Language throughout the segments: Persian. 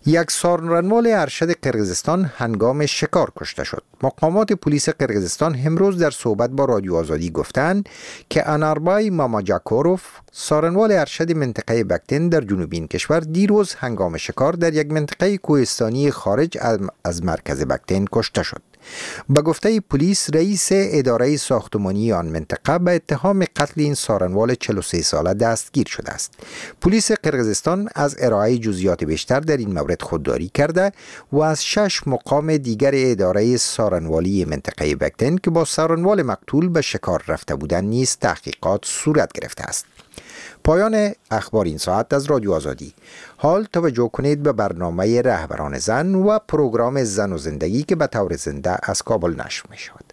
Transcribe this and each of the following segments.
یک سارنوال ارشد قرقیزستان هنگام شکار کشته شد. مقامات پلیس قرقیزستان امروز در صحبت با رادیو آزادی گفتند که اناربای ماماجاکوروف، سارنوال ارشد منطقه بکتین در جنوب این کشور، دیروز هنگام شکار در یک منطقه کوهستانی خارج از مرکز بکتین کشته شد. به گفته پلیس، رئیس اداره ساختمانی آن منطقه به اتهام قتل این سارنوال 43 ساله دستگیر شده است. پلیس قرقیزستان از ارائه جزئیات بیشتر در این مورد خودداری کرده و از 6 مقام دیگر اداره سارنوالی منطقه بکتین که با سارنوال مقتول به شکار رفته بودند نیز تحقیقات صورت گرفته است. پایان اخبار این ساعت از رادیو آزادی. حال توجه کنید به برنامه رهبران زن و پروگرام زن و زندگی که به طور زنده از کابل نشر می شود.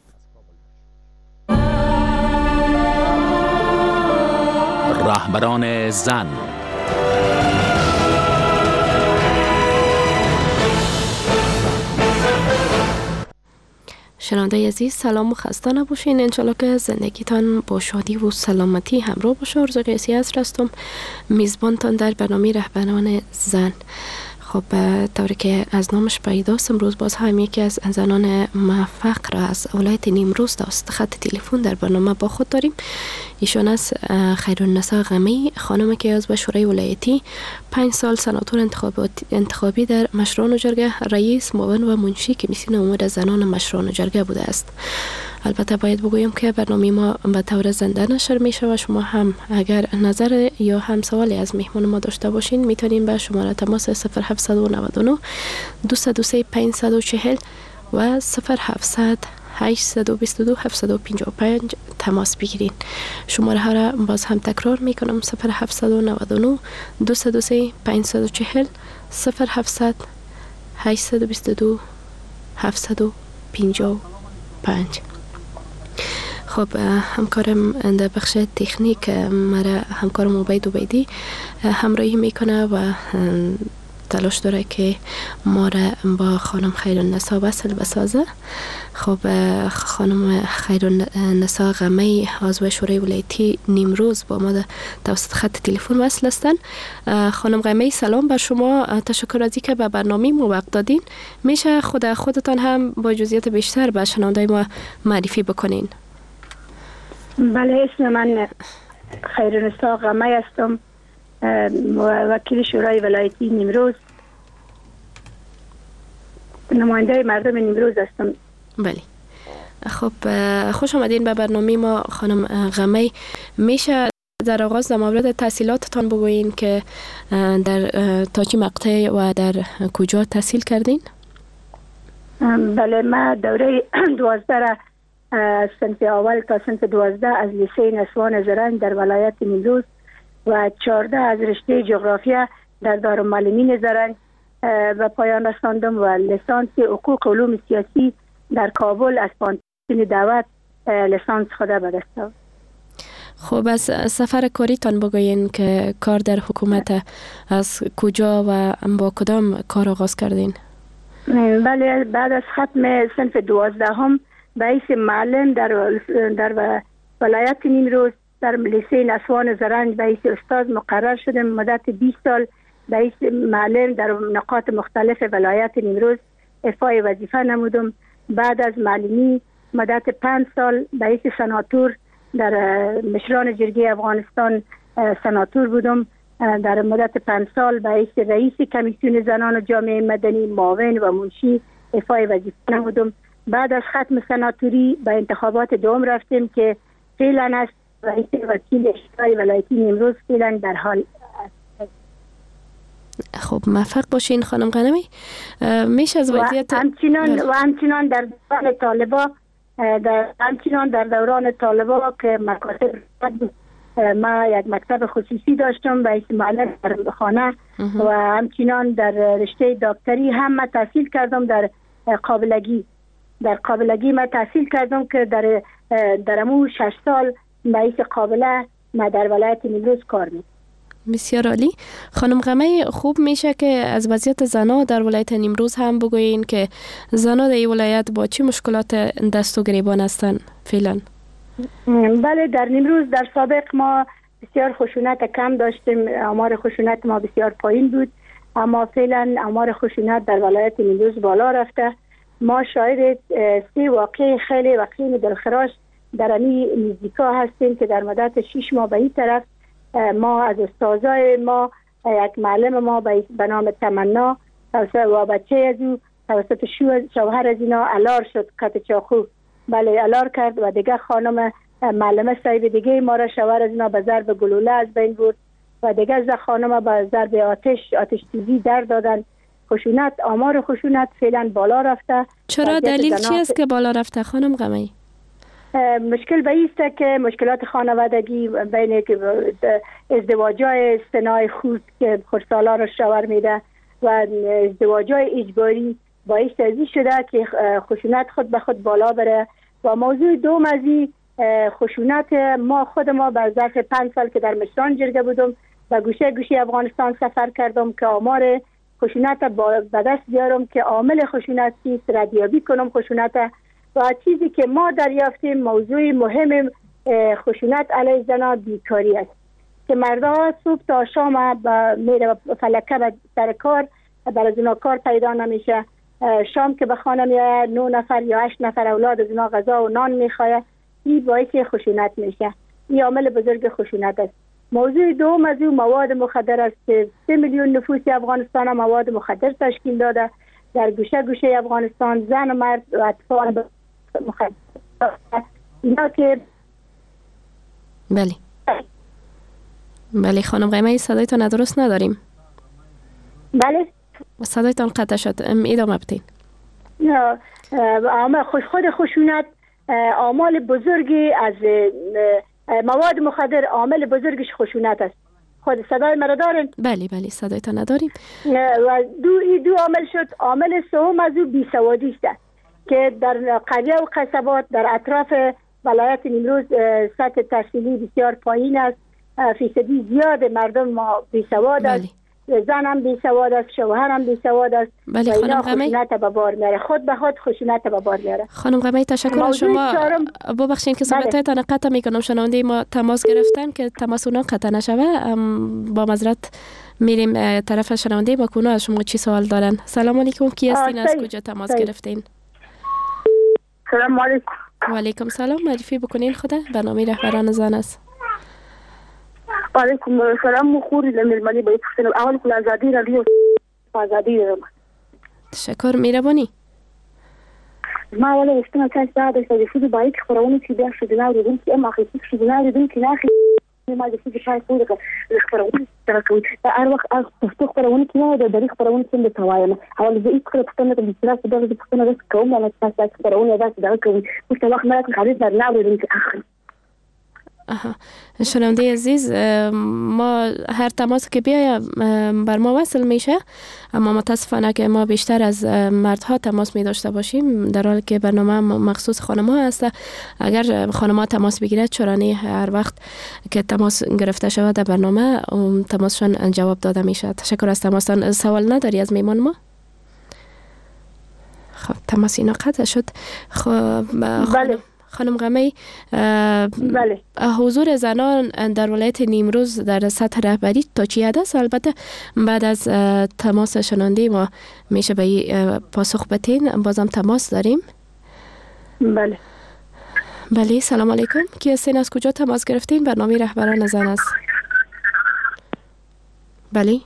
رهبران زن. شنونده عزیز، سلام و خسته نباشین. انشالله که زندگیتان با شادی و سلامتی همراه باشه. آرزو قیسی هستم، میزبانتان در برنامه رهبران زن. خب طوری که از نامش پیداست، امروز باز هم یکی از زنان موفق را از ولایت نیمروز دست خط تلفن در برنامه با خود داریم. ایشان از خیرالنسا غمی، خانم که عضو شورای ولایتی، 5 سال سناتور انتخابی در مشران و جرگه، رئیس، معاون و منشی کمیسیون امور زنان مشران و جرگه بوده است. البته باید بگویم که برنامه ما به طور زنده نشر میشه و شما هم اگر نظر یا هم سوالی از مهمان ما داشته باشین میتونین به شماره تماس 0799 223 540 و 0700 822 755 تماس بگیرین. شماره ها را باز هم تکرار میکنم: 0799 223 540 0700 822 755. خب همکارم در بخش تکنیک مرا همکارم عبید عبیدی همراهی میکنه و تلاش داره که ما را با خانم خیرالنسا وصل بسازه. خب خانم خیرالنسا غمی عضو شورای ولایتی نیمروز با ما توسط خط تلفن وصل هستن. خانم غمی، سلام بر شما. تشکر از اینکه به برنامه ما وقت دادین. میشه خودتان هم با جزئیات بیشتر به شنونده ما معرفی بکنین؟ بله، اسم من خیرالنسا غمی هستم، وکیل شورای ولایتی نیمروز، نماینده مردم نیمروز هستم. بله. خب خوش آمدین به برنامه ما خانم غمی. میشه در آغاز در مورد تحصیلاتتان بگویین که در تا چه مقطع و در کجا تحصیل کردین؟ بله، من دوره 12 را صنف اول تا صنف 12 از لیسه نسوان زرنج در ولایت نیمروز و 14 از رشته جغرافیا در دارالمعلمین زرنج و پایان رساندم و لیسانس حقوق علوم سیاسی در کابل از پانتون دعوت لیسانس خود به دست آورد. خب از سفر کاریتان بگوین که کار در حکومت از کجا و با کدام کار آغاز کردین؟ بله، بعد از ختم صنف 12 هم به حیث معلم در ولایت نیمروز در لیسه نسوان زرنج به حیث استاد مقرر شدم. مدت 20 سال به حیث معلم در نقاط مختلف ولایت نیمروز افای وظیفه نمودم. بعد از معلمی مدت 5 سال به حیث سناتور در مشران جرگه افغانستان سناتور بودم. در مدت 5 سال به حیث رئیس کمیسیون زنان و جامعه مدنی، معاون و منشی افای وظیفه نمودم. بعد از ختم سناتوری به انتخابات دوم رفتیم که فعلا است رئیس وکیل شورای ولایتی نیمروز فعلا در حال. خب موفق باشین خانم غمی. میشه از وضعیت همچنان در دوران طالبا که مکاتب ما یک مکتب خصوصی داشتم به اسم معلم در خانه و همچنان در رشته دکتری هم ما تحصیل کردم. در قابلگی ما تحصیل کردم که در امو 6 سال به اسم قابله ما در ولایت نیمروز کار می‌کنم. بسیار عالی. خانم غمی، خوب میشه که از وضعیت زنها در ولایت نیمروز هم بگویین که زنها در این ولایت با چه مشکلات دست و گریبان هستن فعلا؟ بله، در نیمروز در سابق ما بسیار خشونت کم داشتیم. آمار خشونت ما بسیار پایین بود. اما فعلا آمار خشونت در ولایت نیمروز بالا رفته. ما شاهد 3 واقعه خیلی واقعی دلخراش در این نزدیکا هستیم که در مدت 6 ماه به این طرف ما از استادای ما، یک معلم ما به نام تمنا و بچه از او توسط شوهر از اینا علار شد، قطع چاقو بله علار کرد و دیگه خانم معلمه صاحب دیگه ما را شوهر از اینا به ضرب گلوله از بین برد و دیگه خانم به ضرب آتش تیزی در دادن. خشونت، آمار خشونت فعلا بالا رفته. چرا دلیل چی است که بالا رفته خانم غمی؟ مشکل به ایسته که مشکلات خانوادگی بین ازدواجای سنای خود که خردسالا را شوهر میده و ازدواجای اجباری باعث ازی شده که خشونت خود به خود بالا بره. و موضوع دوم از این خشونت، خود ما به ظرف 5 سال که در مشران جرگه بودم و گوشه گوشه افغانستان سفر کردم که آمار خشونت به دست بیارم که عامل خشونت چیست، ردیابی کنم خشونت. و چیزی که ما دریافتیم موضوع مهم خشونت علیه زنان بیکاری است که مردا صبح تا شام میره فلکه به سر کار، برای زنا کار پیدا نمیشه. شام که به خانه میاد 9 نفر یا 8 نفر اولاد از اینا غذا و نان میخواه. این باعث خشونت میشه. این عامل بزرگ خشونت است. موضوع دوم از این مواد مخدر است که 3 میلیون نفوس افغانستان مواد مخدر تشکیل داده. در گوشه گوشه افغانستان زن و مرد و اطفال مخدر اینا که بله خانم غیمه صدایتان ندرست نداریم. بله صدایتان قطع شد، ادامه بدین. خود خشونت عامل بزرگی از مواد مخدر، عامل بزرگش خشونت است. خود صدای مرا دارین؟ بله صدایتان نداریم. و دو عامل شد. عامل سوم از او بیسوادی است که در قریه و قصبات در اطراف ولایت نیمروز سطح تحصیلی بسیار پایین است. فیصدی زیاد مردم ما بیسواد است. زن هم بیسواد است، شوهر هم بیسواد است. بله خانم غمی، خشونت به بار میاره، خود به خود خشونت به بار میاره. خانم غمی تشکر از شما. ببخشید که صحبتتان قطع میکنم. شنونده ما تماس گرفتن که تماس اونا قطع نشوه. با معذرت میریم طرف شنونده با کنو از شما چی سوال دارن. سلام علیکم، کی هستین؟ از کجا تماس گرفتین؟ سلام علیکم. و علیکم سلام. معرفی بکنین خدا. برنامه رهبران زن است. علیکم سلام. مخوری لمیلمانی باید پرسنم اول کل آزادی رادیو آزادی دارم. تشکر میربانی. ما ولی اشتنا کاش بعد شدی باید خبرونه که بیا شدی ناریدم که اما خیلی شدی ناریدم که ناخی ما دې څه شای کوي د خبرونه سره کوي هر وخت تاسو خبرونه کې د دې خبرونه څنګه توایم او زه هیڅ کله پښتنه د استراحت د دې پښتنه د کوم نه تاسو خبرونه دا کوي چې وخت ما خالد نه ناریدم که اخر. شنونده عزیز، ما هر تماس که بیاید بر ما وصل میشه، اما متاسفانه که ما بیشتر از مردها تماس می داشته باشیم، در حالی که برنامه مخصوص خانم ها هست. اگر خانم ها تماس بگیرد چرانی هر وقت که تماس گرفته شود در برنامه تماسشان جواب داده میشه. تشکر از تماستان. سوال نداری از میمان ما؟ خب تماس اینا قطع شد. خب بله. خانم غمی، بله. حضور زنان در ولایت نیمروز در سطح رهبری تا چی حد است؟ البته بعد از تماس شنونده ما میشه به پاسخ بتین. بازم تماس داریم. بله سلام علیکم. کی هستین؟ از کجا تماس گرفتین؟ برنامه رهبران زن است. بله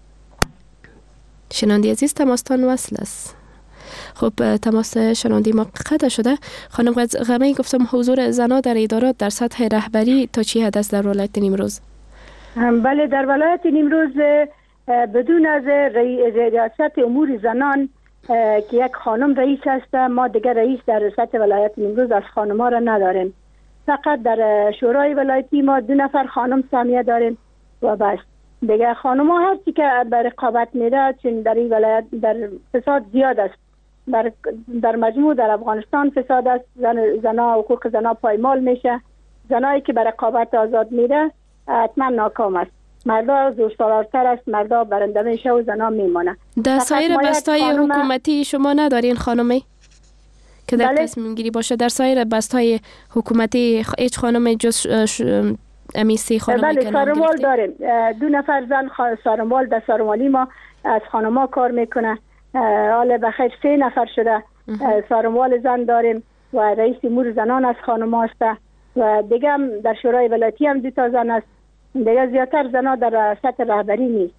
شنونده عزیز، تماستان وصل است. خب تماس شنونده ما قطع شده. خانم غمی، گفتم حضور زنان در ادارات در سطح رهبری تا چی حد است در ولایت نیمروز؟ بله در ولایت نیمروز بدون از ریاست امور زنان که یک خانم رئیس هست، ما دیگر رئیس در سطح ولایت نیمروز از خانم ها را نداریم. فقط در شورای ولایتی ما 2 نفر خانم سامیه داریم و بس. دیگر خانم ها هستی که بر رقابت میره، چون در این ولایت در فساد زیاد است. در مجموع در افغانستان فساد است. زنا حقوق زنا پایمال میشه. زنایی که بر رقابت آزاد میره حتما ناکام است. مردا زورسالارتر است. مردا برنده میشه و زنا میمانه. در سایر بستای حکومتی شما ندارین خانمی که در تصمیم گیری باشه؟ در سایر بستای حکومتی هیچ خانم جز امیسی خانمی بله سارموال داریم. 2 نفر زن سارموال در سارموالی ما از خانما کار میکنه. حالا بخیر 3 نفر شده. سارنوال زن داریم و رئیس امور زنان از خانما است و دیگه هم در شورای ولایتی هم 2 تا زن است. دیگه زیادتر زنها در سطح رهبری نیست.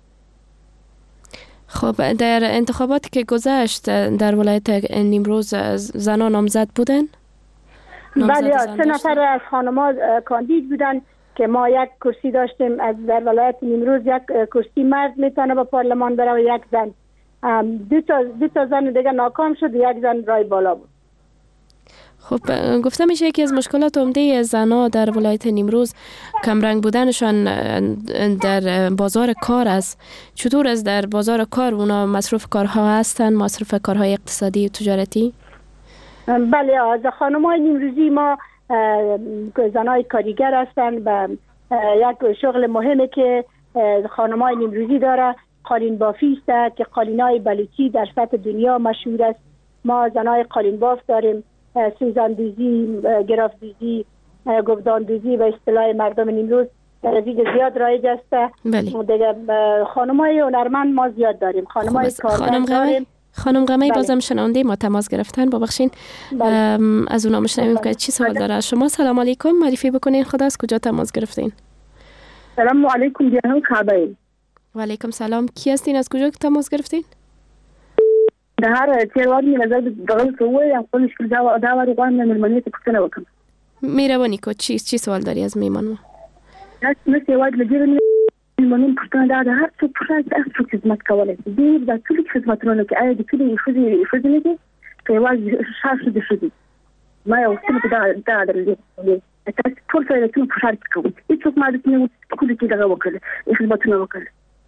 خب در انتخاباتی که گذشت در ولایت نیمروز زنان نامزد بودن؟ بله 3 نفر از خانما کاندید بودن که ما 1 کرسی داشتیم. از در ولایت نیمروز 1 کرسی مرد میتونه به پارلمان بره و 1 زن. 2 تا زن دیگه ناکام شد و 1 زن رای بالا بود. خب گفته میشه یکی از مشکلات عمده زنها در ولایت نیمروز کمرنگ بودنشان در بازار کار است. چطور است در بازار کار اونا مصروف کارها هستن، مصروف کارهای اقتصادی و تجارتی؟ بله از خانم‌های نیمروزی ما زنای کاریگر هستن و 1 شغل مهمی که خانم‌های نیمروزی داره قالین بافی است که قالینای بلوچی در سطح دنیا مشهور است. ما زنای قالین باف داریم، سوزاندوزی، گرافدوزی، گوداندوزی و اصطلاح مردم نیمروز در زیاد رایج است. دیگه خانم‌های هنرمند ما زیاد داریم. خانم‌های کارگر داریم. خانم قمه‌ای بازم شنونده ما تماس گرفتن، ببخشین از اونا مشنویم که چی سوال داره. شما سلام علیکم، معرفی بکنین خدا، از کجا تماس گرفتین؟ سلام علیکم جناب خبایی. و علیکم سلام، کی هستین، از کجا تماس گرفتین؟ د هر چیرواد نظر دغه سوې خپل مشکل دا وری غوښنه ملمنې ته پوښتنه وکم. مهرباني کو چی سوال داری از میمون ما؟ نو سیواد لګیرنی ملمنې پوښتنه دا د هر څه پوښتنه تاسو خدمت کولای دي د ټول خدماتونو کې اې د کلی خدي نه دي سیواد شاشه دي شدي ما یو څه دا درلې تاسو ټول څه ته پوښتنه کوئ هیڅ ما د نه کولی چې دا وکړي خدماتونه وکړي.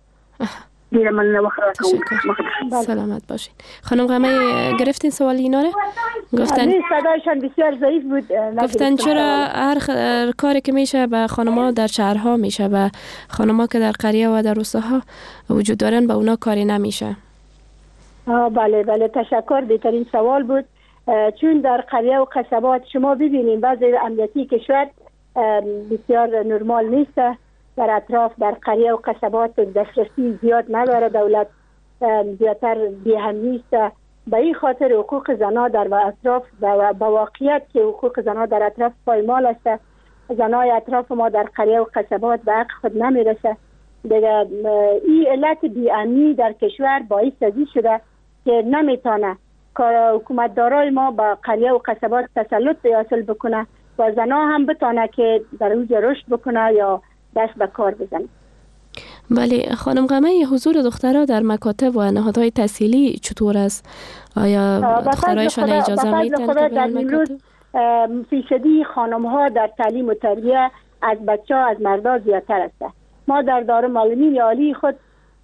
سلامت باشین. خانم قمه‌ای گرفتین سوال اینا رو؟ گفتن صدایشان بسیار ضعیف بود. گفتن چرا هر کاری که میشه به خانم‌ها در شهرها میشه و خانم‌ها که در قریه و در روستاها وجود دارن به اونا کاری نمیشه؟ بله تشکر. بهترین سوال بود چون در قریه و قصبات شما ببینید بعضی امنیتی کشور بسیار نرمال نیست. در اطراف در قریه و قصبات دسترسی زیاد نداره، دولت زیادتر بی‌اهمیت است. به این خاطر حقوق زنان در اطراف و با واقعیت که حقوق زنان در اطراف پایمال است. زنای اطراف ما در قریه و قصبات به حق خود نمیرسه. دیگه این علت بی‌امنی در کشور باعث ازی شده که نمیتونه حکومتدارای ما با قریه و قصبات تسلط حاصل بکنه و زنها هم بتونه که در اونجا رشد بکنه یا دست به کار بزنه. بله خانم قمه‌ای، حضور دخترها در مکاتب و نهادهای تحصیلی چطور است؟ آیا دخترایشان اجازه میدن که برن مکاتب؟ فیصدی خانم‌ها در تعلیم و تربیه از بچه‌ها از مردا زیادتر است. ما در دارالمعلمین عالی خود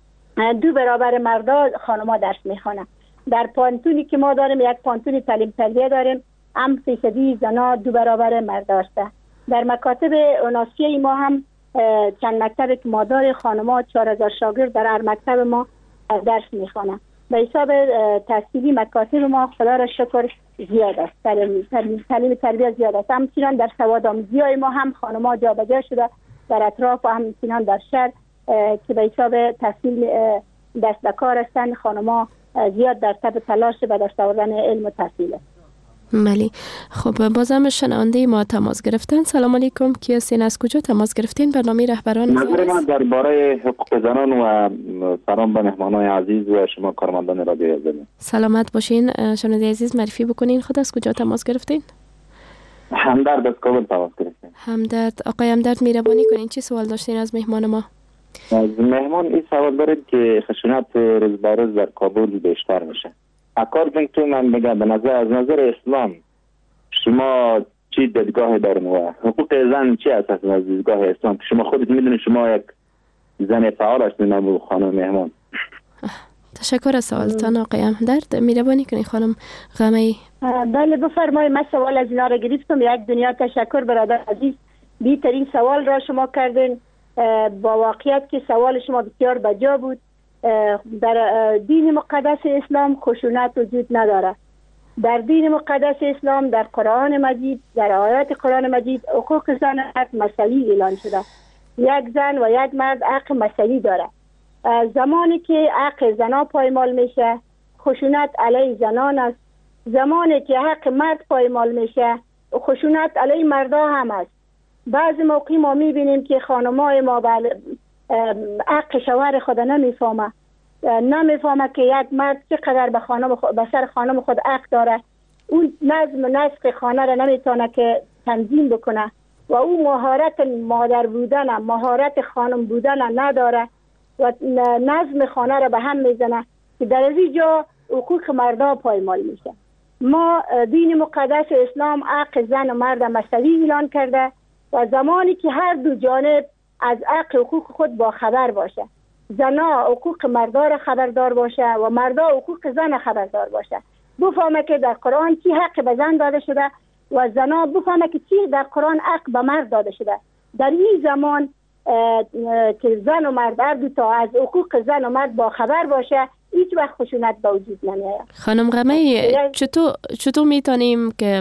2 برابر مردا خانم‌ها درس میخوانند. در پانتونی که ما داریم 1 پانتون تعلیم تربیه داریم، هم فیصدی زنها 2 برابر مردا است. در مکاتب اوناسیه ما هم چند مکتب که ما داره خانم‌ها 4000 شاگرد در هر مکتب ما درس میخوانند. به حساب تحصیلی مکاتب ما خدا را شکر زیاد است. تعلیم تربیت زیاد است. همچنان در سواد آموزی های ما هم خانم‌ها جابجا شده در اطراف و همچنان در شهر که به حساب تحصیل دست به کار هستند. خانم‌ها زیاد در تب تلاش به دست آوردن علم و تحصیل است. بله خب بازم شنونده ما تماس گرفتن. سلام علیکم، کی هستین، از کجا تماس گرفتین؟ برنامه رهبران نظر من درباره حقوق زنان و سلام به مهمانان عزیز و شما کارمندان رادیو زمین. سلامت باشین. شنونده عزیز معرفی بکنین خود، از کجا تماس گرفتین؟ همدرد از کابل تماس گرفتین. همدرد. آقای همدرد مهربانی کنین چی سوال داشتین از مهمان ما؟ از مهمان این سوال دارید که خشونت روز به روز در کابل بیشتر میشه. اکاردینگ تو من بگم از نظر اسلام شما چی دیدگاه دارین و حقوق زن چی است از دیدگاه اسلام؟ شما خودت میدونید شما یک زن فعال هستین خانم مهمان. تشکر از سوالتان آقای همدرد. مهربانی کنید خانم قمه‌ای. بله بفرمایید. من سوال از اینا را گرفتم. یک دنیا تشکر برادر عزیز، بهترین سوال را شما کردین. با واقعیت که سوال شما بسیار بجا بود. در دین مقدس اسلام خشونت وجود نداره. در دین مقدس اسلام در قرآن مجید، در آیات قرآن مجید حقوق زن حق مساوی اعلان شده. یک زن و یک مرد حق مساوی داره. زمانی که حق زنا پایمال میشه خشونت علیه زنان است. زمانی که حق مرد پایمال میشه خشونت علیه مردا هم است. بعضی موقعی ما میبینیم که خانمای ما حق شوهر خود نمیفهمه که یک مرد چقدر به سر خانم خود حق داره. اون نظم و نسق خانه را نمیتونه که تنظیم بکنه و او مهارت مادر بودن، مهارت خانم بودن نداره و نظم خانه را به هم میزنه که در از اینجا حقوق مردا پایمال میشه. ما دین مقدس اسلام حق زن و مرد مساوی اعلان کرده و زمانی که هر دو جانب از حق حقوق خود با خبر باشه، زنا حقوق مردا را خبردار باشه و مردا حقوق زن خبردار باشه، بفهمه که در قرآن چی حق به زن داده شده و زنا بفهمه که چی در قرآن حق به مرد داده شده. در این زمان که زن و مرد هر دو تا از حقوق زن و مرد با خبر باشه هیچ وقت خشونت به وجود نمیاد. خانم غمی چطور میتونیم که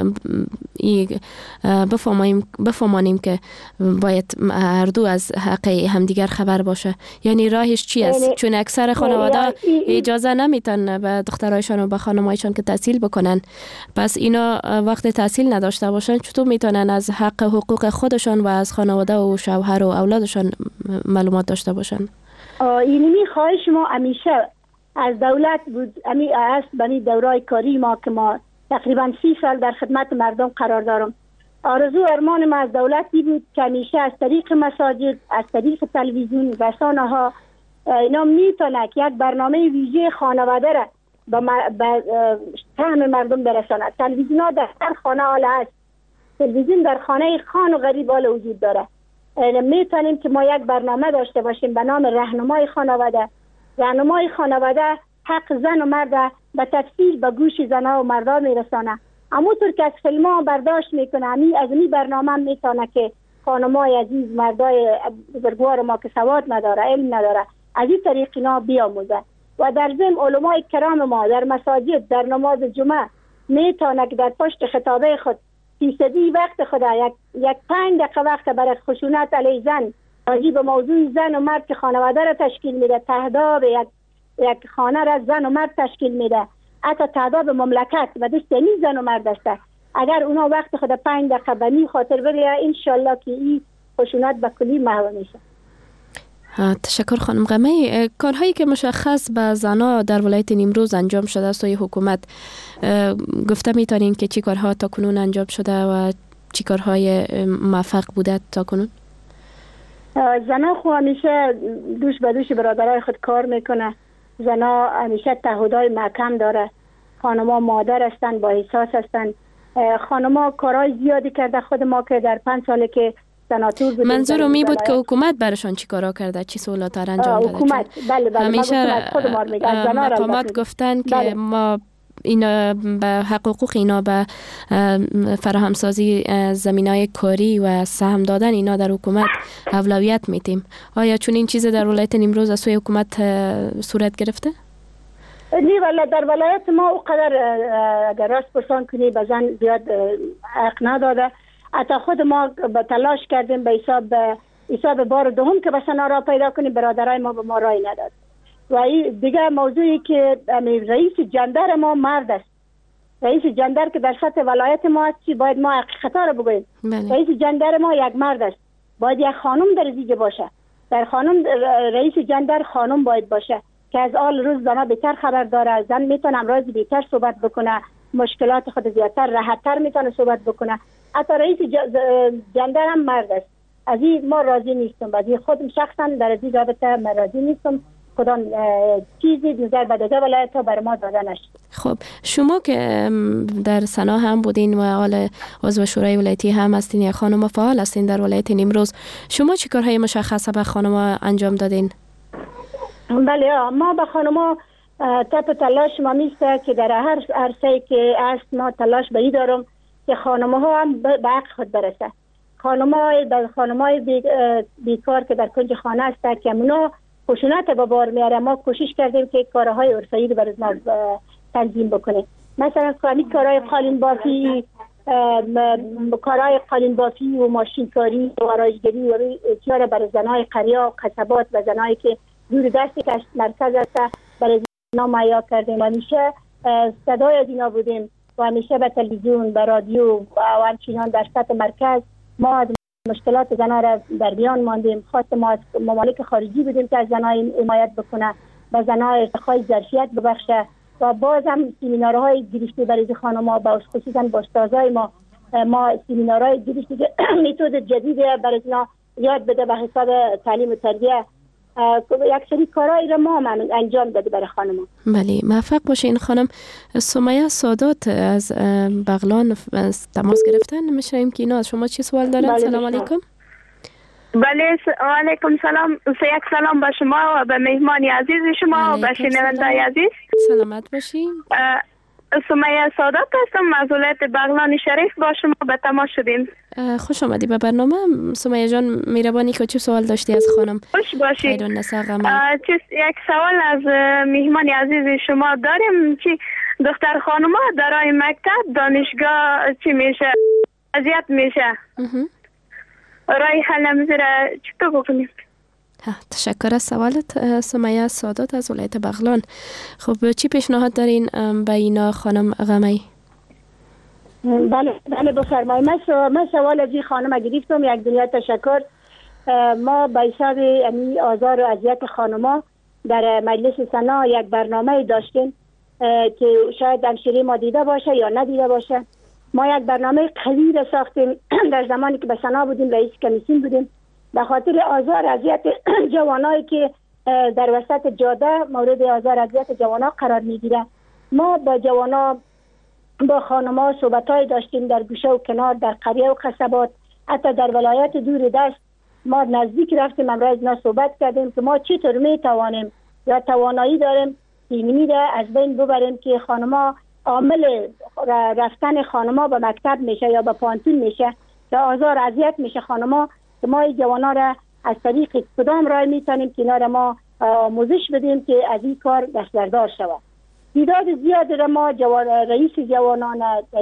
بفهمانیم که باید هر دو از حق همدیگر خبر باشه؟ یعنی راهش چی است؟ چون اکثر خانواده اجازه نمیتن به دخترایشان و به خانمایشان که تحصیل بکنن، پس اینا وقت تحصیل نداشته باشن چطور میتونن از حق حقوق خودشان و از خانواده و شوهر و اولادشان معلومات داشته باشن؟ اینمی خواهش ما همیشه از دولت بود. از بنی دورای کاری ما که ما تقریبا 30 سال در خدمت مردم قرار دارم، آرزو ارمان ما از دولتی بود که همیشه از طریق مساجد، از طریق تلویزیون، رسانه ها اینا میتونه که یک برنامه ویژه خانواده را به فهم مردم برسانه. تلویزیون ها در هر خانه حال هست، تلویزیون در خانه خان و غریب حال وجود داره. میتونیم که ما یک برنامه داشته باشیم به نام راهنمای خانواده. راهنمای خانواده حق زن و مرد به تفصیل به گوش زنها و مردا میرسانه. همونطور که از فیلم ها برداشت میکنه از این برنامه میتونه که خانمای عزیز، مردای بزرگوار ما که سواد نداره، علم نداره، از این طریق اینا بیاموزه. و در ضمن علمای کرام ما در مساجد در نماز جمعه میتونه که در پشت خطابه خود فیصدی وقت خدا یک 5 دقیقه وقت برای خشونت علیه زن راجع به موضوع زن و مرد که خانواده را تشکیل میده، تهداب یک خانه را زن و مرد تشکیل میده، حتی تهداب مملکت و دست زن و مرد است. اگر اونا وقت خود 5 دقیقه به این خاطر بره انشالله که این خشونت به کلی محو میشه. تشکر خانم غمی. کارهایی که مشخص به زنها در ولایت نیمروز انجام شده است و حکومت گفته میتونین که چی کارها تا کنون انجام شده و چی کارهای موفق بوده تا کنون؟ زنها خو همیشه دوش به دوش برادرای خود کار میکنه. زنها همیشه تعهدای محکم داره. خانم‌ها مادر هستن، با احساس هستن. خانم‌ها کارهای زیادی کرده. خود ما که در 5 ساله که سناتور بودیم، منظورم این بود که حکومت برشان چی کارا کرده، چی سهولت‌ها انجام داده؟ حکومت بله همیشه مقامات گفتن که ما اینا به حقوق اینا به فراهمسازی زمینای کاری و سهم دادن اینا در حکومت اولویت میتیم. آیا چون این چیز در ولایت نیمروز از سوی حکومت صورت گرفته؟ نه والله در ولایت ما اونقدر اگر راست پرسان کنی به زن زیاد حق نداده. حتی خود ما به تلاش کردیم به حساب بار دوم که بسنا را پیدا کنیم، برادرای ما به ما رای نداد. و دیگه موضوعی که رئیس جندر ما مرد است. رئیس جندر که در سطح ولایت ما است، باید ما حقیقتا رو بگوییم. رئیس جندر ما یک مرد است، باید یک خانم در دیگه باشه. در رئیس جندر خانم باید باشه که از آل روز زنها بهتر خبر داره. زن میتونه امراض بهتر صحبت بکنه، مشکلات خود زیادتر راحت‌تر میتونه صحبت بکنه. حتی رئیس جندر هم مرد است. از این ما راضی نیستم. از این خودم شخصا در این رابطه من راضی نیستم. کدام چیزی نظر به دیگه ولایت ها بر ما داده نشد. خب شما که در سنا هم بودین و حال عضو شورای ولایتی هم هستین، یا خانم فعال هستین در ولایت نیمروز، شما چی کارهای مشخصه به خانم انجام دادین؟ بله ما به خانم تپ تلاش ما میسته که در هر عرصه‌ای که است ما تلاش به این دارم که خانم ها هم به حق خود برسه. خانم‌های بیکار که در کنج خانه هست که اونا خشونت به بار میاره، ما کوشش کردیم که کارهای عرفی رو برای ما تنظیم بکنیم. مثلا کارهای قالین بافی و ماشین کاری و آرایشگری و چیار برای زنهای قریه و قصبات و زنهایی که دور دستی که مرکز است برای اینا مهیا کردیم و همیشه صدای از اینا بودیم و همیشه به تلویزیون به رادیو و همچنان در سطح مرکز ما مشکلات زنان را در بیان ماندیم. خواست ما از ممالک خارجی بودیم که از زنان حمایت بکنه، به زنان ارتقای ظرفیت ببخشه و باز هم سمینارهای گرفته برای خانم‌ها با خصوصا با استادای ما سمینارهای گرفته که متد جدید برای اینا یاد بده به حساب تعلیم و تربیه. یک سری کارهایی را ما هم انجام داده برای خانم‌ها. بله، موفق باشین خانم. سمیه سادات از بغلان تماس گرفتن، میشیم که اینا از شما چی سوال دارن؟ بله، سلام علیکم. بله، علیکم سلام. یک سلام به شما و به مهمانی عزیز شما و به شنونده عزیز. سلامت باشین. سمیه سادات هستم از ولایت بغلان شریف، با شما به تماس شدیم. خوش آمدی به برنامه. سمیه جان مهربانی که چه سوال داشتی از خانم؟ خوش باشید. یک سوال از مهمان عزیز شما داریم که دختر خانم‌ها در مکتب دانشگاه چی میشه؟ اذیت میشه. رای حل میذاره چطور بکنیم؟ تشکر از سوالت سمیه سادات از ولایت بغلان. خب چی پیشنهاد دارین به اینا خانم غمی؟ بله بفرمایید. من سوال از این خانم گرفتم. یک دنیا تشکر. ما به حساب آزار و اذیت خانم‌ها در مجلس سنا یک برنامه داشتیم که شاید همشیری ما دیده باشه یا ندیده باشه. ما یک برنامه قوی را ساختیم در زمانی که به سنا بودیم، رئیس کمیسیون بودیم، به خاطر آزار اذیت جوانایی که در وسط جاده مورد آزار اذیت جوانا قرار میگیره. ما با جوانا با خانم‌ها صحبت‌های داشتیم در گوشه و کنار، در قریه و قصبات، حتی در ولایت دور دست ما نزدیک رفتیم، امروز اینا صحبت کردیم که ما چطور میتوانیم یا توانایی داریم اینمی را از بین ببریم که خانم‌ها عامل رفتن خانم‌ها به مکتب میشه یا به پانتون میشه یا آزار اذیت میشه خانم‌ها، که ما جوانا را از طریق کدام راه میتونیم که اینا را ما آموزش بدیم که از این کار دستبردار شود. دیداد زیاد را ما رئیس جوانان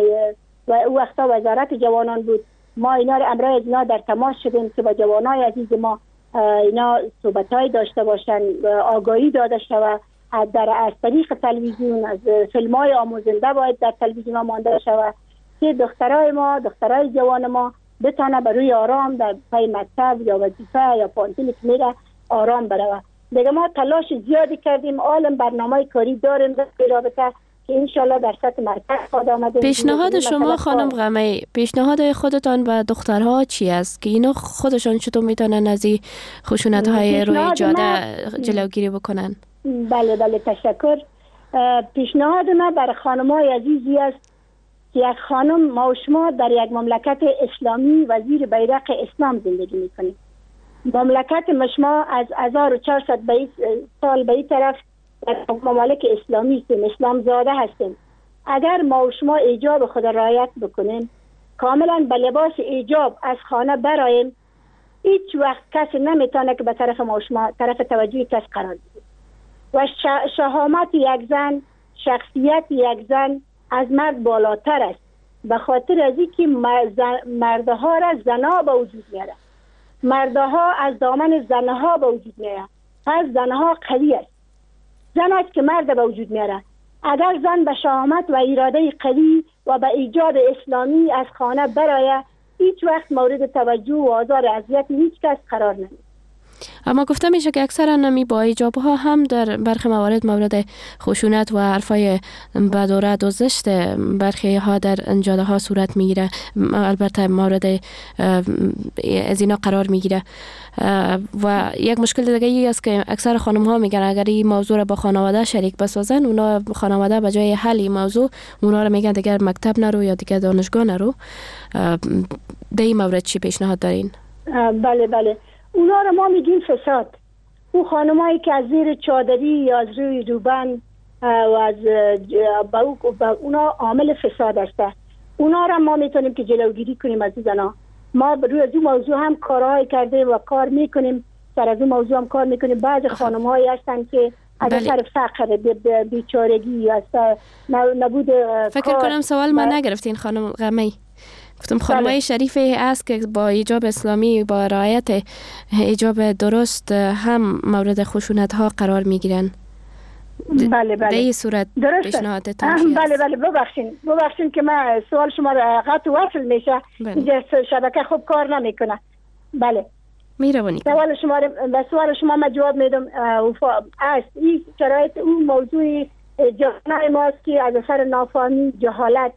و او وقتا وزارت جوانان بود، ما اینا را امروز اینا در تماس شدیم که با جوانای عزیز ما اینا صحبت‌های داشته باشن، آگاهی داده شود از طریق تلویزیون، از فیلم‌های آموزنده باید در تلویزیون مانده شود که دخترای جوان ما بتونه بر روی آرام در پای مکتب یا وظیفه یا پانتون که میره آرام بره. دیگه ما تلاش زیادی کردیم، عالم برنامه کاری داریم در رابطه که انشالله در سطح مرکز خود آمده. پیشنهاد شما خانم غمی، پیشنهاد خودتان به دخترها چی است که اینا خودشان چطور میتونن از این خشونت‌های روی جاده جلوگیری بکنن؟ بله تشکر. پیشنهاد من برای خانم‌های عزیزی است که یک خانم ما و شما در یک مملکت اسلامی و زیر بیرق اسلام زندگی میکنیم. مملکت ما از 1400 سال به این طرف در ممالک اسلامی هستیم، اسلام زاده هستیم. اگر ما و شما ایجاب خود رعایت بکنیم، کاملا به لباس ایجاب از خانه برایم، هیچ وقت کسی نمیتونه که به طرف ما و شما طرف توجه کس قرار بده. و شهامت یک زن، شخصیت یک زن از مرد بالاتر است، به خاطر از اینکه مردها را زنها به وجود میاره، مردها از دامن زنها به وجود میاره. پس زنها قوی است، زن است که مرد به وجود میاره. اگر زن به شهامت و اراده قوی و به ایجاد اسلامی از خانه برای، هیچ وقت مورد توجه و آزار اذیت هیچ کس قرار نمیگیره. اما گفته میشه که اکثرا نمی با ایجاب ها هم در برخی موارد مورد خشونت و حرفای بد و رد و زشت برخی ها در جاده ها صورت میگیره، البته مورد از اینا قرار میگیره. و یک مشکل دیگه ای است که اکثر خانم ها میگن اگر این موضوع را با خانواده شریک بسازن، اونا خانواده به جای حل این موضوع اونا را میگن دیگر مکتب نرو یا دیگر دانشگاه نرو. در این مورد چی پیشنهاد دارین؟ بله اونا رو ما میگیم فساد. او خانمایی که از زیر چادری یا از روی روبند و از اونا عامل فساد هسته، اونا رو ما میتونیم که جلوگیری کنیم از زنا. ما روی از این موضوع هم کارهای کرده و کار میکنیم، سر از این موضوع هم کار میکنیم. بعض خانمهایی هستن که از اثر فقر، بیچارگی، از نبود فکر کنم سوال ما نگرفتین خانم غمی. گفتم خانمای شریفی است که با حجاب اسلامی با رعایت حجاب درست هم مورد خشونت ها قرار میگیرن. بله به این صورت پیشنهادتون چی است؟ بله ببخشین که من سوال شما را قطع وصل میشه. اینجا شبکه خوب کار نمیکنه. بله میروانی سوال شما من جواب میدم. است این شرایط اون موضوع جوانای ماست که از اثر نافهمی جهالت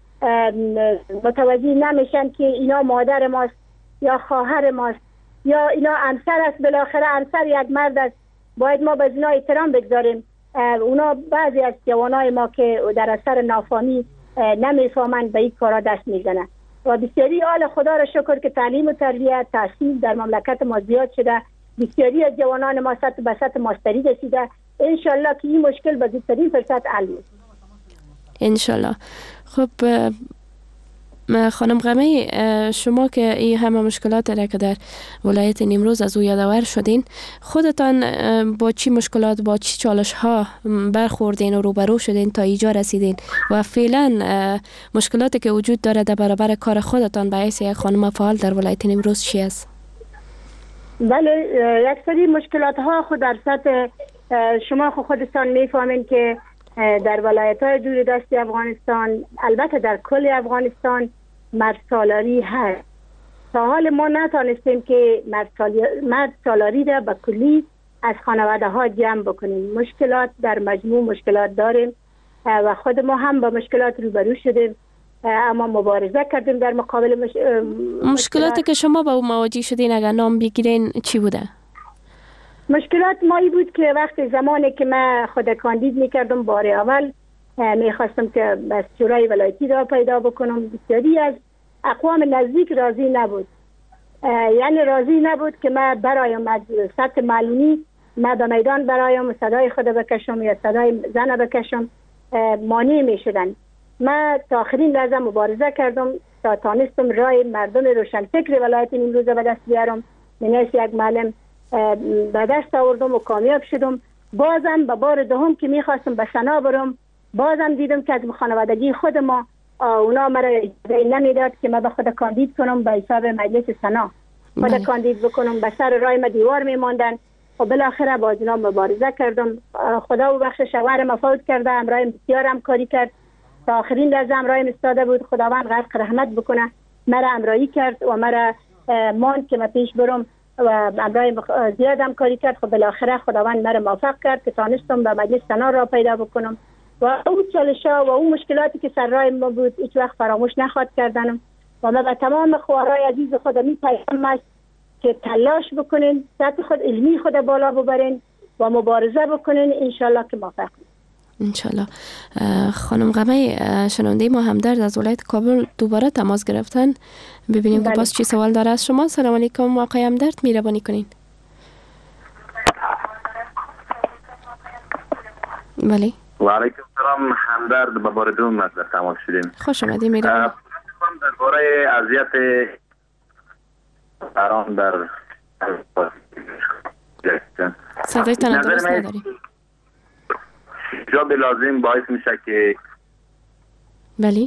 متوجه نمیشن که اینا مادر ماست یا خواهر ماست یا اینا همسر است. بالاخره همسر یک مرد است. باید ما به اینا احترام بگذاریم. اونا بعضی از جوانای ما که در اثر نافهمی نمیفهمند به این کارا دست میزنن و بسیاری حال خدا را شکر که تعلیم و تربیت تحصیل در مملکت ما زیاد شده. بسیاری از جوانان ما به سطح ماستری رسیده. انشالله که این مشکل به زودترین فرصت حل میشه. انشالله. خب خانم غمی، شما که این همه مشکلات را که در ولایت نیمروز از او یادآور شدین، خودتان با چی مشکلات، با چی چالش ها برخوردین و روبرو شدین تا اینجا رسیدین و فعلا مشکلاتی که وجود داره در برابر کار خودتان به حیث یک خانم فعال در ولایت نیمروز چی است؟ بله، یک سری مشکلات ها خود در سطح شما خودتان میفهمین که در ولایت‌های دور دست افغانستان، البته در کل افغانستان مرد سالاری هست. تا حال ما نتانستیم که مرد سالاری را به کلی از خانواده ها جمع بکنیم. مشکلات در مجموع مشکلات داریم و خود ما هم با مشکلات روبرو شدیم، اما مبارزه کردیم در مقابل مشکلاتی که شما با او مواجه شدین اگر نام بگیرین چی بوده؟ مشکلات مایی بود که وقتی زمانی که من خود کاندید میکردم بار اول میخواستم که بس شورای ولایتی را پیدا بکنم، بسیاری از اقوام نزدیک راضی نبود. یعنی راضی نبود که من برایم از سطح معلومی من به میدان برایم صدای خود بکشم یا صدای زن بکشم، مانع میشدن. من تا آخرین لحظه مبارزه کردم تا تانستم رای مردم روشنفکر ولایت نیمروز به دست بیارم. من از یک معلم به دست آوردم و کامیاب شدم. بازم به بار دوم که میخواستم به سنا برم، بازم دیدم که از خانوادگی خود ما اونا مرا اجازه نمیداد که من به خود کاندید کنم به حساب مجلس سنا خود کاندید بکنم. به سر رای ما دیوار میماندن و بالاخره باز اینا مبارزه کردم. خدا و بخش شوهر ما فوت کرده، همراه بسیار همکاری کرد تا آخرین لحظه همراه استاده بود. خداوند غرق رحمت بکنه، مرا همراهی کرد و مرا ماند که من پیش برم و همراه زیاد همکاری کرد. خب بالاخره خداوند مرا موفق کرد که تانستم به مجلس سنا را پیدا بکنم و اون چالش‌ها و اون مشکلاتی که سر راه ما بود هیچ وقت فراموش نخواهد کردنم و من به تمام خواهرای عزیز خودم می‌پیام که تلاش بکنین، سطح خود علمی خود بالا ببرین و مبارزه بکنین، انشالله که موفق بشین. انشالله. خانم غمی، شنونده ما همدرد از ولایت کابل دوباره تماس گرفتن، ببینیم که باز چی سوال داره از شما. سلام علیکم آقای همدرد، مهربانی کنین. بله. و علیکم السلام. همدرد به بار دوم در تماس شدیم. خوش آمدید. مهربانی. درباره اذیت بران در صدایتان درست نداری. جاب لازم باعث میشه که بله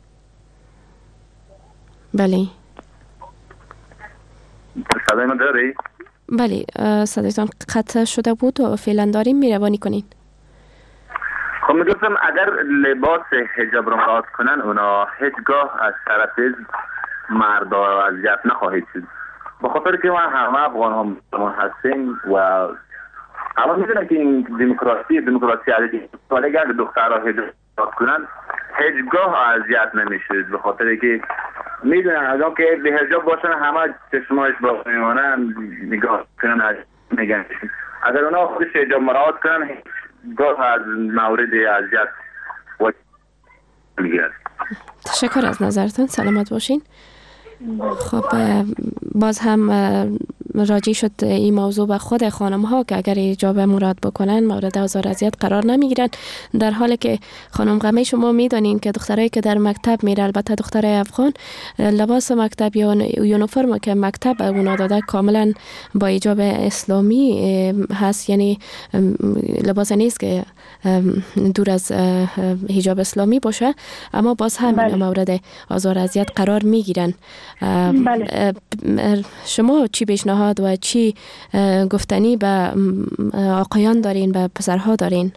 صدای من داری؟ بله، صدایتان قطع شده بود و فعلا داریم، مهربانی کنین. خب میگفتم اگر لباس حجاب رو مراعات کنن اونا هیچگاه از طرف مردا اذیت نخواهید شد، به خاطر که ما همه افغان هم هستیم و اما میدونم که این دموکراسی علیه اگر دخترها حجاب کنن هیچگاه اذیت نمیشد، به خاطر که میدونن از اون که به حجاب باشن همه چشمایش باز میمونن، نگاه کنن میگن. اگر اونا خودش حجاب مراعات کنن هیچگاه از مورد اذیت و میگیرن. تشکر از نظرتون، سلامت باشین. خب باز هم راجع شد این موضوع به خود خانم ها که اگر ایجاب مراد بکنن مورد آزار اذیت قرار نمیگیرن، در حالی که خانم غمی شما میدونین که دخترایی که در مکتب میره، البته دخترای افغان، لباس مکتب یا یونیفرم که مکتب به اونا داده کاملا با ایجاب اسلامی هست، یعنی لباس نیست که دور از حجاب اسلامی باشه، اما باز هم این مورد آزار اذیت قرار میگیرن. شما چی پیشنهاد و چی گفتنی به آقایان دارین، به پسرها دارین؟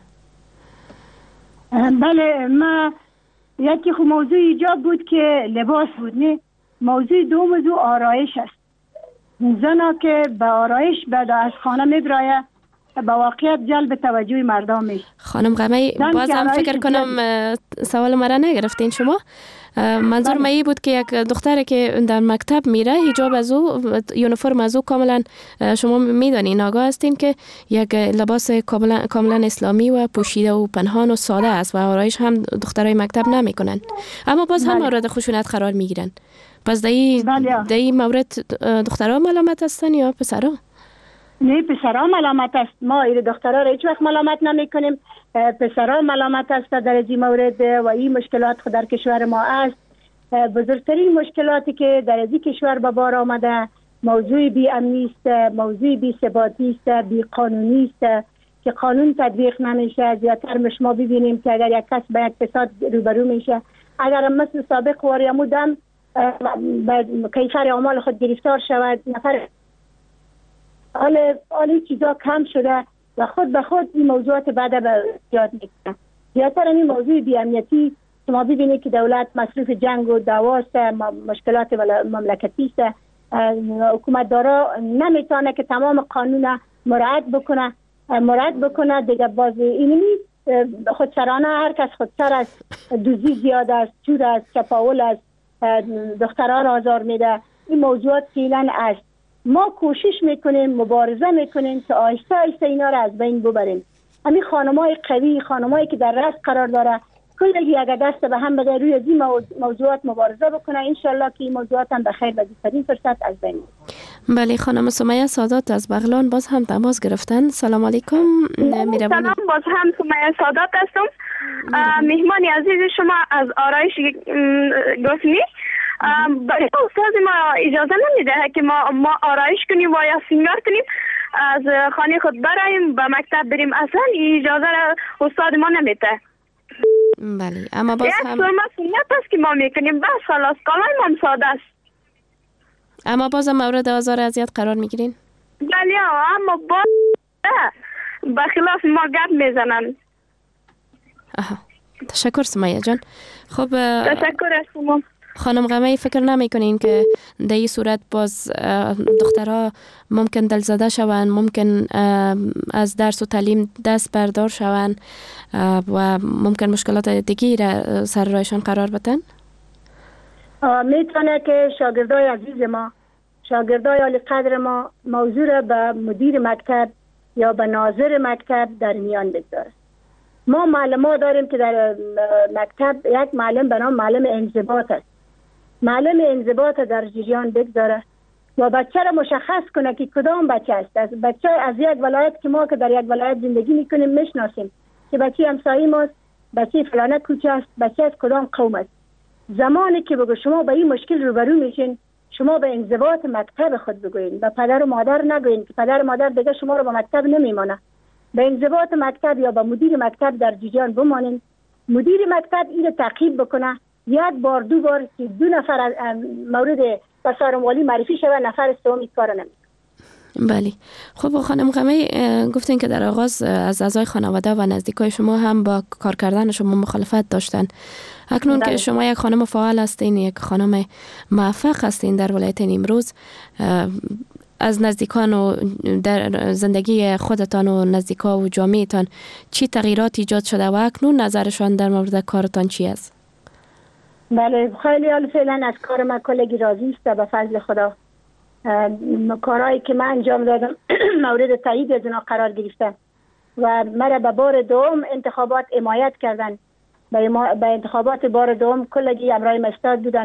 بله، ما یکی خب موضوع ایجاب بود که لباس بود، نه موضوع دو موضوع آرایش است. زنا که به آرایش بعد از خانه میبراید با واقعیت جلب توجه مردم میشه. خانم غمی بازم فکر کنم سوال مرا نگرفتین شما. منظور من بود که یک دختری که در مکتب میره حجاب از او، یونیفرم از او کاملا شما میدانین، آگاه هستین که یک لباس کاملا اسلامی و پوشیده و پنهان و ساده است و آرایش هم دخترای مکتب نمیکنن، اما باز هم مورد خشونت قرار میگیرن. پس در این مورد دخترها ملامت هستن یا پسرها؟ نه، پسرها ملامت است. ما این دخترها را هیچ وقت ملامت نمی کنیم. پسرها ملامت است در این مورد و این مشکلات خود در کشور ما است. بزرگترین مشکلاتی که در این کشور به بار آمده موضوع بی امنی است، موضوع بی ثباتی است، بی قانونی است که قانون تطبیق نمیشه. زیادتر شما ببینیم که اگر یک کس به یک فساد روبرو میشه، اگر مثل سابق واریمودم به کیفر اعمال خود گرفتار شود، نفر حالی چیزا کم شده و خود به خود این موضوعات بعد به زیاد میکنه. زیادتر این موضوع بی‌امنیتی شما ببینید که دولت مصروف جنگ و دعواست، مشکلات مملکتی است. حکومت دارا نمیتونه که تمام قانون مراعات بکنه دیگه. باز اینی خودسرانه هر کس خودسر است، دوزی زیاد است، چور است، چپاول است، دختران آزار میده. این موضوعات فعلا است. ما کوشش میکنیم، مبارزه میکنیم که آهسته آهسته اینا را از بین ببریم. همین خانمای قوی، خانمایی که در رأس قرار داره، کلی اگر دست به هم بده روی از این موضوعات مبارزه بکنه، انشالله که این موضوعات هم به خیر و بهترین فرصت از بین میره. بله، خانم سمیه سادات از بغلان باز هم تماس گرفتن. سلام علیکم. سلام، باز هم سمیه سادات هستم. مهمان عزیز شما از آرایش گفتنی. برای استاد ما اجازه نمیده که ما آرایش کنیم و یا سینگار کنیم، از خانه خود برایم به مکتب بریم. اصلا اجازه استاد ما نمیده. بله، اما باز هم یک سرمه سنت است که ما میکنیم، بس خلاص کالای ما ساده است. اما باز هم مورد آزار اذیت قرار میگیرین؟ بله، اما باز به خلاف ما گپ میزنن. تشکر سمیه جان. خب تشکر از شما. خانم غمی فکر نمی کنین که در این صورت باز دخترها ممکن دلزده شوند، ممکن از درس و تعلیم دست بردار شوند و ممکن مشکلات دیگی را سر رایشان قرار بدن؟ میتونه که شاگردای عزیز ما، شاگردای عالی قدر ما موضوع را به مدیر مکتب یا به ناظر مکتب در میان بگذاره. ما معلم داریم که در مکتب یک معلم به نام معلم انضباط است. معلم انضباط در جریان بگذاره و بچه را مشخص کنه که کدام بچه است. بچه از یک ولایت که ما که در یک ولایت زندگی میکنیم میشناسیم که بچه همسایه ماست، بچه فلانه کوچه است، بچه از کدام قوم است. زمانی که بگو شما به این مشکل روبرو میشین، شما به انضباط مکتب خود بگوین، به پدر و مادر نگوین که پدر و مادر دیگه شما رو به مکتب نمیمانه. به انضباط مکتب یا به مدیر مکتب در جریان بمانین. مدیر مکتب این تعقیب بکنه، یک بار دو بار که دو نفر از مورد بسارموالی معرفی شده، نفر سومی کار نمیکنه. بله. خب خانم غمی گفتین که در آغاز از اعضای خانواده و نزدیکای شما هم با کار کردن شما مخالفت داشتن. اکنون که شما یک خانم فعال هستین، یک خانم موفق هستین در ولایت نیمروز، از نزدیکان و در زندگی خودتان و نزدیکا و جامعهتان چی تغییرات ایجاد شده و اکنون نظرشان در مورد کارتان چی است؟ بله، خیلی فعلا از کار من کلگی راضی است به فضل خدا. کارهایی که من انجام دادم مورد تایید از اونا قرار گرفته و مرا به بار دوم انتخابات حمایت کردن. به انتخابات بار دوم کلگی همراه استاد بودن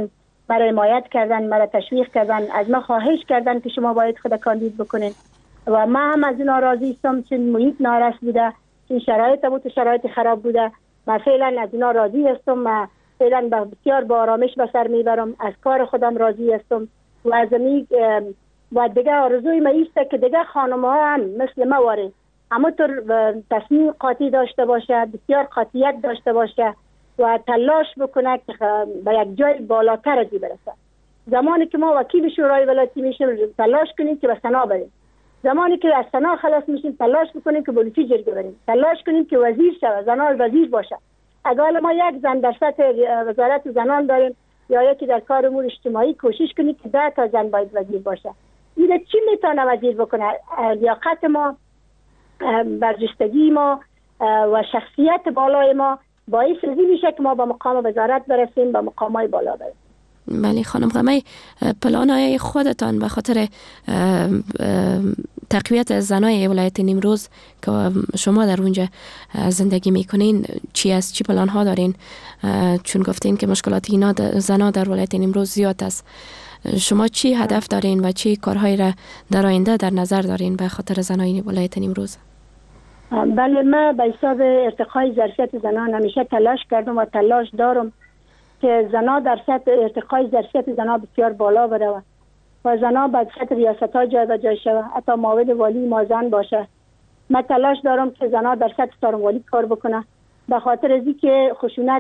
مرا حمایت کردن، مرا تشویق کردن، از ما خواهش کردن که شما باید خود کاندید بکنین و ما هم از اینا راضی هستم. چون محیط نارس بوده، چون شرایط بود، شرایط خراب بوده، ما فعلا از اینا راضی هستم. ما فعلا بسیار با آرامش به سر میبرم، از کار خودم راضی هستم و از و دیگه آرزوی ما ایسته که دیگه خانم ها هم مثل ما واره همونطور تصمیم قاطع داشته باشه، بسیار قاطعیت داشته باشه و تلاش بکنه که به یک جای بالاتر از این برسه. زمانی که ما وکیل شورای ولایتی میشیم تلاش کنیم که به سنا بریم، زمانی که از سنا خلاص میشیم تلاش بکنیم که بلوچی جرگه بریم، تلاش کنیم که وزیر شوه، زنان وزیر باشه. اگر ما یک زن در سطح وزارت زنان داریم یا یکی در کار امور اجتماعی، کوشش کنیم که 10 تا زن باید وزیر باشه. این چی میتونه وزیر بکنه؟ لیاقت ما، برجستگی ما و شخصیت بالای ما باعث میشه که ما به مقام وزارت برسیم، به مقامای بالا برسیم. بله خانم غمی، پلان‌های خودتان به خاطر تقویت زنای ولایت نیمروز که شما در اونجا زندگی میکنین چی است؟ چی پلان‌ها دارین؟ چون گفتین که مشکلات اینا زنا در ولایت نیمروز زیاد است. شما چی هدف دارین و چی کارهایی را در آینده در نظر دارین به خاطر زنای ولایت نیمروز؟ بله، ما به حساب ارتقای ظرفیت زنان همیشه تلاش کردم و تلاش دارم که زنا در سطح ارتقای ظرفیت زنا بسیار بالا بره و زنا به سطح ریاست‌ها جای به جای شود، حتی معاون والی ما زن باشه. من تلاش دارم که زنا در سطح سارنوالی کار بکنه، به خاطر از اینکه خشونت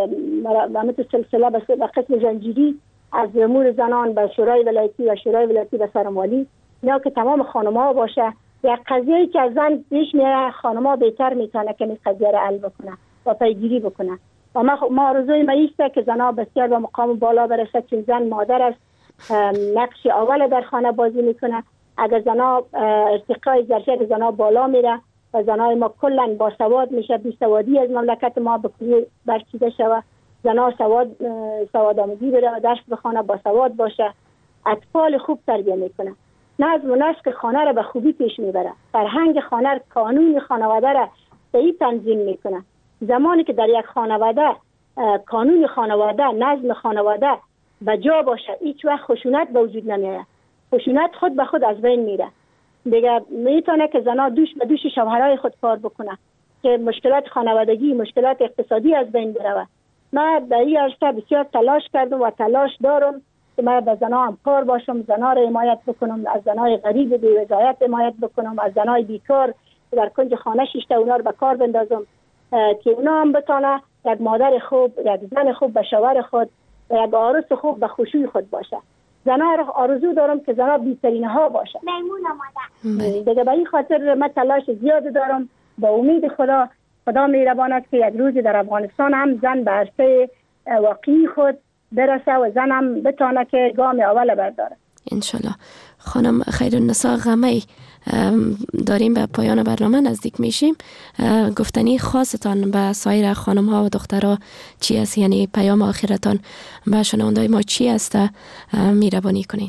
مثل سلسله به قسم زنجیری از امور زنان به شورای ولایتی و شورای ولایتی به سارنوالی یا که تمام خانم‌ها باشه، یک قضیه‌ای که زن پیش میاد خانم‌ها بهتر میتونه که این قضیه را حل بکنه و پیگیری بکنه. و ما آرزوی ما ایسته که زنها بسیار به مقام بالا برسه، چون زن مادر است، نقش اول در خانه بازی میکنه. اگر زنها ارتقای ظرفیت زنها بالا میره و زنهای ما کلا باسواد میشه، بیسوادی از مملکت ما به کلی برچیده شود، زنها سواد آموزی بره و درس بخونه، باسواد باشه، اطفال خوب تربیت میکنه، نظم و نسق خانه را به خوبی پیش میبره، فرهنگ خانه، قانون خانواده را صحیح تنظیم میکنه. زمانی که در یک خانواده قانون خانواده، نظم خانواده به جا باشه، هیچ وقت خشونت به وجود نمیاد. خشونت خود به خود از بین میره. دیگه میتونه که زنا دوش به دوش شوهرای خود کار بکنه که مشکلات خانوادگی، مشکلات اقتصادی از بین بره. من در این عرصه بسیار تلاش کردم و تلاش دارم که من به زنا هم کار باشم، زنا را حمایت بکنم، از زنای غریب بی وضعیت حمایت بکنم، از زنای بیکار در کنج خانه شیشته اونا رو به کار بندازم که اونا هم بتونه یک مادر خوب، یک زن خوب به شوهر خود و یک عروس خوب به خوشوی خود باشه. زنها را آرزو دارم که زنها بی‌ترین ها باشه. دیگه به این خاطر من تلاش زیاد دارم. با امید خدا مهربان است که یک روزی در افغانستان هم زن به عرصه واقعی خود برسه و زن هم بتونه که گام اول برداره. انشالله. خانم خیرالنسا غمی، داریم به پایان برنامه نزدیک میشیم. گفتنی خاصتان به سایر خانم ها و دخترها چی است؟ یعنی پیام آخرتان به شنوندای ما چی است؟ مهربانی کنین.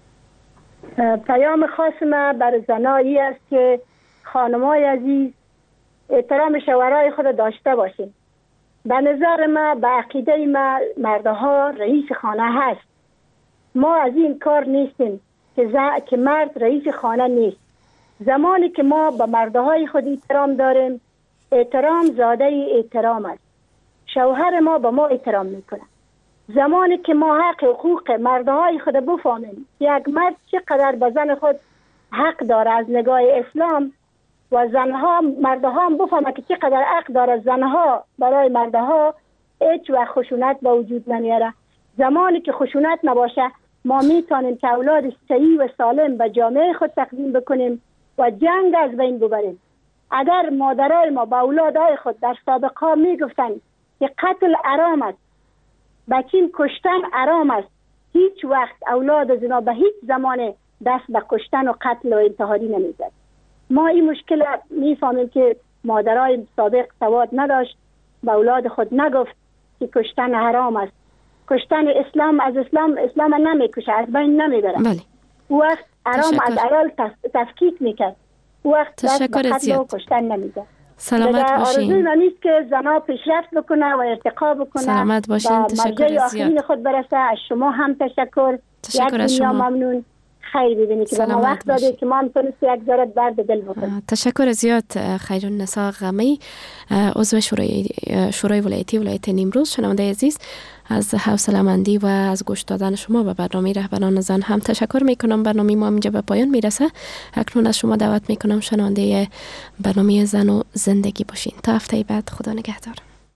پیام خاص ما بر زنایی است که خانمای عزیز احترام شوهرای خود داشته باشیم. به نظر ما، به عقیده ما، مردها رئیس خانه هست. ما از این کار نیستیم که مرد رئیس خانه نیست. زمانی که ما به مردهای خود احترام داریم، احترام زاده احترام است. شوهر ما به ما احترام میکنه. زمانی که ما حق حقوق مردهای خود بفهمیم، یک مرد چقدر به زن خود حق داره از نگاه اسلام و زنها، مردها هم بفهمه که چقدر حق داره زنها برای مردها، هیچ وقت خشونت به وجود نمیاره. زمانی که خشونت نباشه، ما میتونیم که اولاد صحیح و سالم به جامعه خود تقدیم بکنیم و جنگ از بین ببریم. اگر مادرای ما با اولادای خود در سابقه میگفتن که قتل حرام است، بچین کشتن حرام است، هیچ وقت اولاد از اینا به هیچ زمان دست به کشتن و قتل و انتحاری نمیزد. ما این مشکل میفهمیم که مادرای سابق سواد نداشت، به اولاد خود نگفت که کشتن حرام است. کشتن اسلام از اسلام نمیکشه، از بین نمیبره. بله. وقت حرام از حلال تفکیک میکرد. وقت دست به قتل و کشتن نمیزد. سلامت باشین. آرزوی من نیست که زنها پیشرفت بکنه و ارتقا بکنه. سلامت باشین. تشکر زیاد. خود برسه. از شما هم تشکر. یک دنیا ممنون. خیر ببینید که ما وقت داده که ما هم تونست یک ذره درد دل بکنیم. تشکر زیاد خیرالنسا غمی، عضو شورای ولایت نیمروز. شنونده عزیز، از حوصله‌مندی و از گوش دادن شما به برنامه رهبران زن هم تشکر میکنم. برنامه ما اینجا به پایان میرسه. اکنون از شما دعوت میکنم شنونده برنامه زن و زندگی باشین. تا هفته بعد، خدا نگهدار.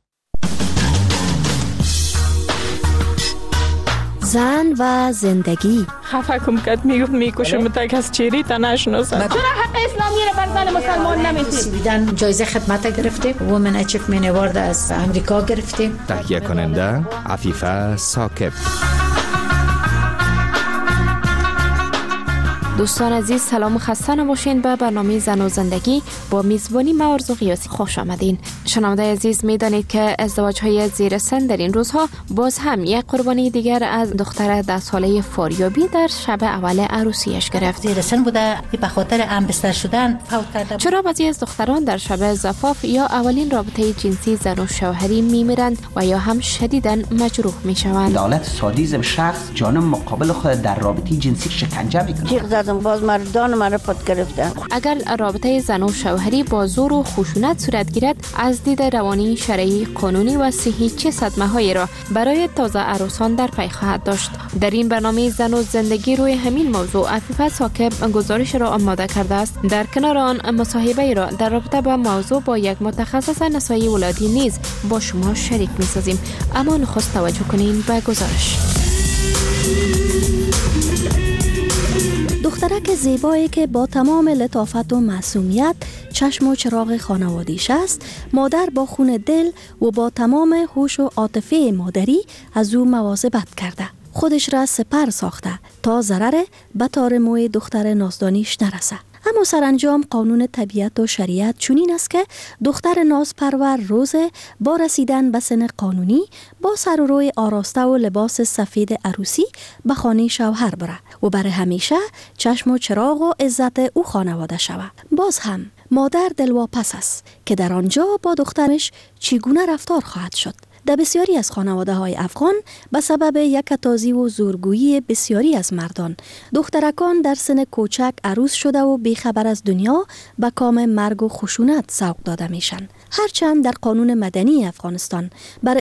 زن و زندگی. خفه کم کد میکشم تک از چیری تا نشناسم. چرا حق اسلامی رو بر زن مسلمان نمیدید؟ سویدن جایزه خدمت گرفتیم. وومن اچیومنت اوارد از امریکا گرفتیم. تهیه کننده عفیفه ثاقب. دوستان عزیز، سلام و خسته نباشین. به برنامه زن و زندگی با میزبانی من آرزو غیاثی خوش آمدین. شنونده عزیز، میدانید که ازدواج‌های زیر سن در این روزها باز هم یک قربانی دیگر از دختر 10 ساله فاریابی در شب اول عروسیش گرفت. زیر سن بوده، به خاطر انبستر شدن فوت کرده. چرا بعضی از دختران در شب زفاف یا اولین رابطه جنسی زن و شوهری میمیرند و یا هم شدیداً مجروح میشوند؟ دولت سادیسم شخص جانم مقابل خود در رابطه جنسی شکنجه میکنه. باز مردان مرا پد گرفتن. اگر رابطه زن و شوهری با زور و خشونت صورت گیرد، از دید روانی، شرعی، قانونی و صحی چه صدمه‌هایی را برای تازه عروسان در پی خواهد داشت؟ در این برنامه زن و زندگی روی همین موضوع عفیفه ثاقب گزارش را آماده کرده است. در کنار آن مصاحبه را در رابطه با موضوع با یک متخصص نسایی ولادی نیز با شما شریک می‌سازیم. اما نخست توجه کنین به گزارش. دخترک زیبایی که با تمام لطافت و معصومیت چشم و چراغ خانوادیش است، مادر با خون دل و با تمام هوش و عاطفه مادری از او مواظبت کرده. خودش را سپر ساخته تا ضرر به تار موی دختر نازدانیش نرسه. اما سرانجام قانون طبیعت و شریعت چنین است که دختر نازپرور روز با رسیدن به سن قانونی با سر و روی آراسته و لباس سفید عروسی به خانه شوهر بره و برای همیشه چشم و چراغ و عزت او خانواده شود. باز هم مادر دلواپس است که در آنجا با دخترش چگونه رفتار خواهد شد. در بسیاری از خانواده های افغان به سبب یکتازی و زورگویی بسیاری از مردان، دخترکان در سن کوچک عروس شده و بیخبر از دنیا به کام مرگ و خشونت سوق داده میشن. هرچند در قانون مدنی افغانستان بر